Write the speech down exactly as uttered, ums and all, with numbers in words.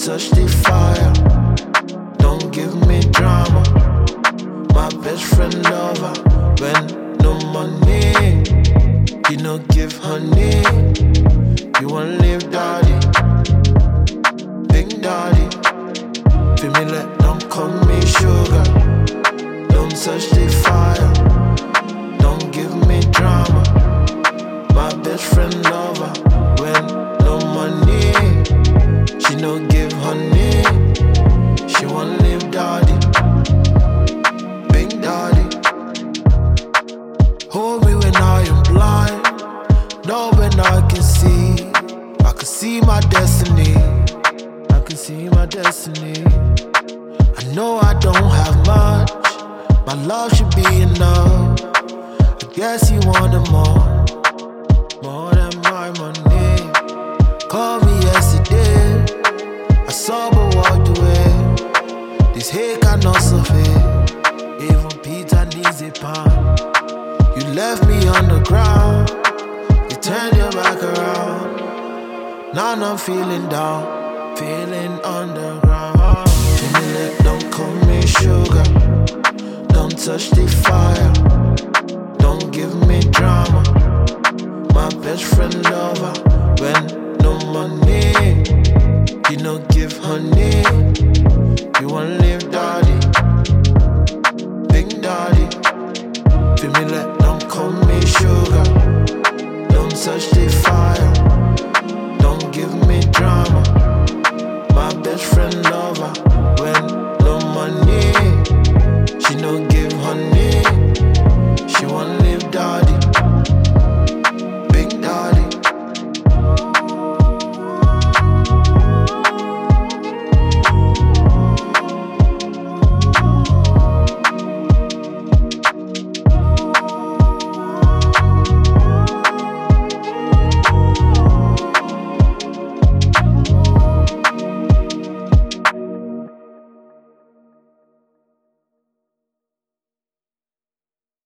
touch the fire. Don't give me drama. My best friend lover. When no money, you no give honey. You want live daddy, big daddy. Feel me like don't call me sugar. Don't touch the fire. Don't give me drama. My best friend lover. When no money, she no give honey. She want live daddy, big daddy. Hold me when I am blind. Know when I can see. I can see my destiny. I can see my destiny. I know I don't have much. My love should be enough. I guess you wanted more, more than my money. Called me yesterday. I saw but walked away. This hate cannot survive. Even Peter needs a pound. You left me on the ground. You turned your back around. Now I'm feeling down, feeling underground. Feeling like don't call me sugar. Don't touch the fire. Don't give me drama. My best friend lover. When